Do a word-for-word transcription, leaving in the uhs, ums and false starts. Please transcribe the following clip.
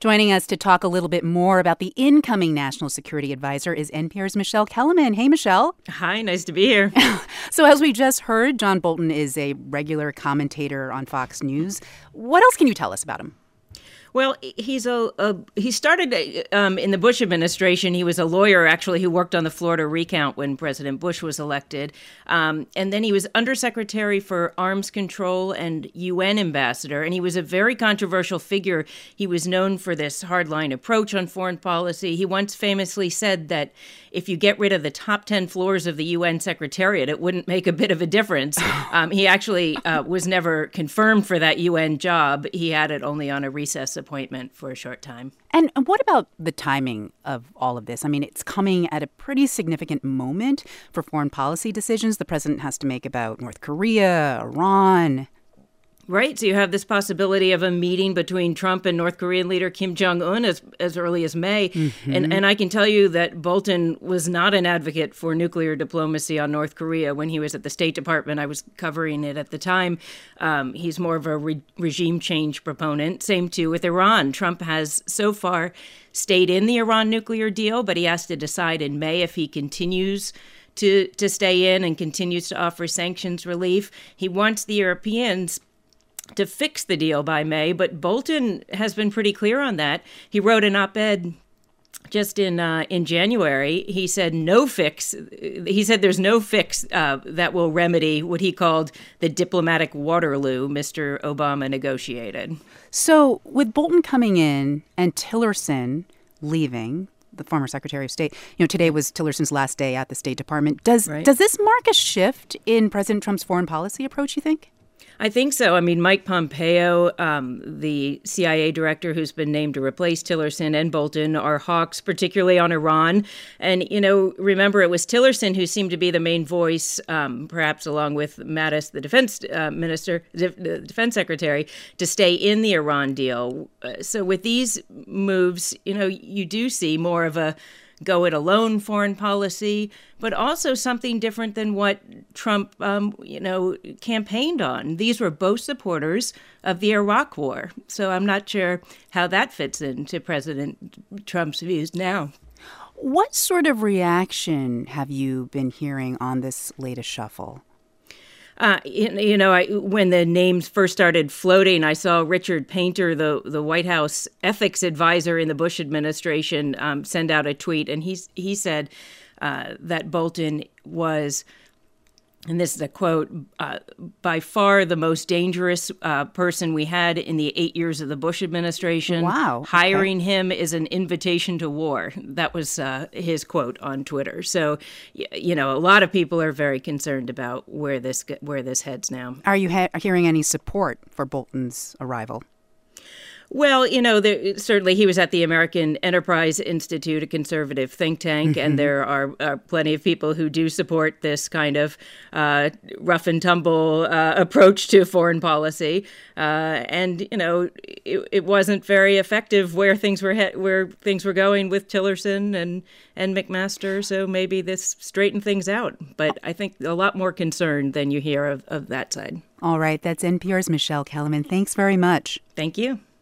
Joining us to talk a little bit more about the incoming National Security Advisor is N P R's Michele Kelemen. Hey, Michele. Hi, nice to be here. So as we just heard, John Bolton is a regular commentator on Fox News. What else can you tell us about him? Well, he's a, a he started um, in the Bush administration. He was a lawyer, actually, who worked on the Florida recount when President Bush was elected. Um, and then he was undersecretary for arms control and U N ambassador. And he was a very controversial figure. He was known for this hardline approach on foreign policy. He once famously said that if you get rid of the top ten floors of the U N Secretariat, it wouldn't make a bit of a difference. Um, he actually uh, was never confirmed for that U N job. He had it only on a recess appointment for a short time. And what about the timing of all of this? I mean, it's coming at a pretty significant moment for foreign policy decisions the president has to make about North Korea, Iran. Right. So you have this possibility of a meeting between Trump and North Korean leader Kim Jong-un as, as early as May. Mm-hmm. And, and I can tell you that Bolton was not an advocate for nuclear diplomacy on North Korea when he was at the State Department. I was covering it at the time. Um, he's more of a re- regime change proponent. Same too with Iran. Trump has so far stayed in the Iran nuclear deal, but he has to decide in May if he continues to, to stay in and continues to offer sanctions relief. He wants the Europeans to fix the deal by May, but Bolton has been pretty clear on that. He wrote an op-ed just in uh, in January. He said no fix. He said there's no fix uh, that will remedy what he called the diplomatic Waterloo Mister Obama negotiated. So with Bolton coming in and Tillerson leaving, the former Secretary of State, you know, today was Tillerson's last day at the State Department. Does right. does this mark a shift in President Trump's foreign policy approach, you think? I think so. I mean, Mike Pompeo, um, the C I A director who's been named to replace Tillerson, and Bolton are hawks, particularly on Iran. And, you know, remember, it was Tillerson who seemed to be the main voice, um, perhaps along with Mattis, the defense uh, minister, the defense secretary, to stay in the Iran deal. Uh, so with these moves, you know, you do see more of a go it alone foreign policy, but also something different than what Trump, um, you know, campaigned on. These were both supporters of the Iraq War. So I'm not sure how that fits into President Trump's views now. What sort of reaction have you been hearing on this latest shuffle? Uh, you know, I, when the names first started floating, I saw Richard Painter, the, the White House ethics advisor in the Bush administration, um, send out a tweet. And he, he said uh, that Bolton was, and this is a quote, uh, by far the most dangerous uh, person we had in the eight years of the Bush administration. Wow. Hiring okay. him is an invitation to war. That was uh, his quote on Twitter. So, you know, a lot of people are very concerned about where this where this heads now. Are you ha- hearing any support for Bolton's arrival? Well, you know, there, certainly he was at the American Enterprise Institute, a conservative think tank, mm-hmm. and there are, are plenty of people who do support this kind of uh, rough and tumble uh, approach to foreign policy. Uh, and, you know, it, it wasn't very effective where things were he- where things were going with Tillerson and, and McMaster. So maybe this straightened things out. But I think a lot more concern than you hear of, of that side. All right. That's N P R's Michele Kelemen. Thanks very much. Thank you.